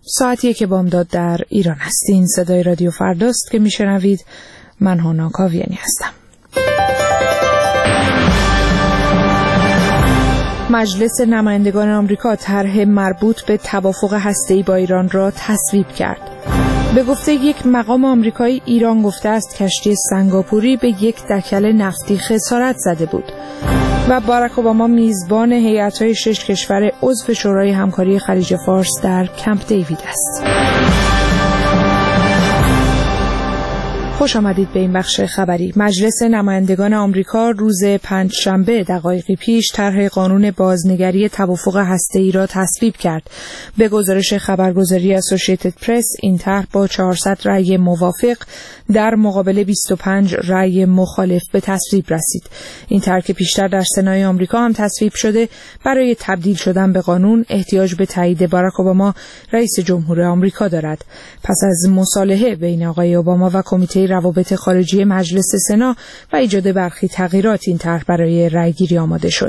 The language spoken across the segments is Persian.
ساعتیه که بامداد در ایران هستین. صدای رادیو فرداست که میشنوید. من هانا کاویانی هستم. مجلس نمایندگان آمریکا طرح مربوط به توافق هسته‌ای با ایران را تصویب کرد. به گفته یک مقام آمریکایی، ایران گفته است کشتی سنگاپوری به یک دکل نفتی خسارت زده بود. و باراک اوباما میزبان هیئت‌های 6 کشور عضو شورای همکاری خلیج فارس در کمپ دیوید است. خوش آمدید به این بخش خبری. مجلس نمایندگان آمریکا روز پنجشنبه دقایقی پیش طرح قانون بازنگری توافق هسته‌ای را تصویب کرد. به گزارش خبرگزاری اسوسییتد پرس، این طرح با 400 رأی موافق در مقابل 25 رأی مخالف به تصویب رسید. این طرح که پیشتر در سنای آمریکا هم تصویب شده، برای تبدیل شدن به قانون احتیاج به تایید باراک اوباما رئیس جمهور آمریکا دارد. پس از مصالحه بین آقای اوباما و کمیته روابط خارجی مجلس سنا و ایجاد برخی تغییرات، این طرح برای رأیگیری آماده شد.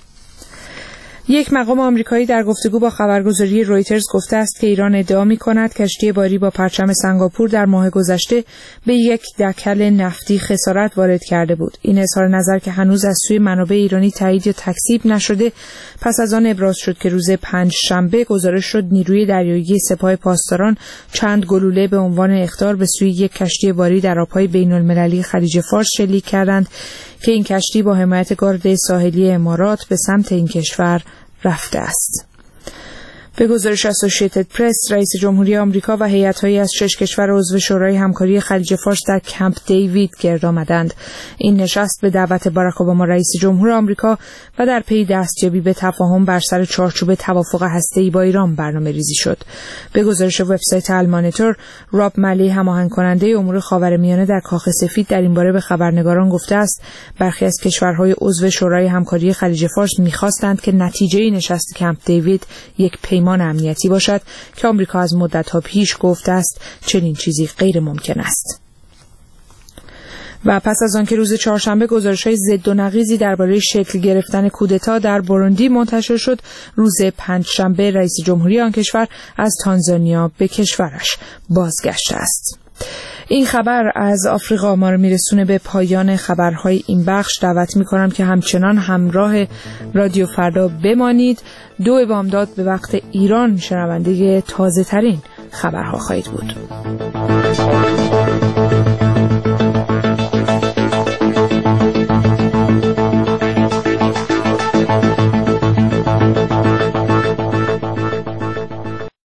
یک مقام آمریکایی در گفتگو با خبرگزاری رویترز گفته است که ایران ادعا می‌کند کشتی باری با پرچم سنگاپور در ماه گذشته به یک دکل نفتی خسارت وارد کرده بود. این اظهار نظر که هنوز از سوی منابع ایرانی تایید یا تکذیب نشده، پس از آن ابراز شد که روز پنجشنبه گزارش شد نیروی دریایی سپاه پاسداران چند گلوله به عنوان اخطار به سوی یک کشتی باری در آب‌های بین‌المللی خلیج فارس شلیک کردند که این کشتی با حمایت گارد ساحلی امارات به سمت این کشور رفته است. به گزارش اسوسییتد پرس، رئیس جمهوری آمریکا و هیئت‌هایی از 6 کشور عضو شورای همکاری خلیج فارس در کمپ دیوید گرد آمدند. این نشست به دعوت باراک اوباما رئیس جمهور آمریکا و در پی دستیابی به تفاهم بر سر چارچوب توافق هسته‌ای با ایران برنامه‌ریزی شد. به گزارش وبسایت المانیتور، راب ملی، هماهنگ کننده امور خاورمیانه در کاخ سفید، در این باره به خبرنگاران گفته است برخی از کشورهای عضو شورای همکاری خلیج فارس می‌خواستند که نتیجه نشست کمپ دیوید یک پیمان امنیتی باشد که آمریکا از مدت‌ها پیش گفته است چنین چیزی غیر ممکن است. و پس از آنکه روز چهارشنبه گزارش‌های ضد و نقیضی درباره شکل گرفتن کودتا در بوروندی منتشر شد، روز پنجشنبه رئیس جمهوری آن کشور از تانزانیا به کشورش بازگشته است. این خبر از آفریقا ما رو میرسونه به پایان خبرهای این بخش. دعوت میکنم که همچنان همراه رادیو فردا بمانید. 2 بامداد به وقت ایران شنونده تازه ترین خبرها خواهید بود.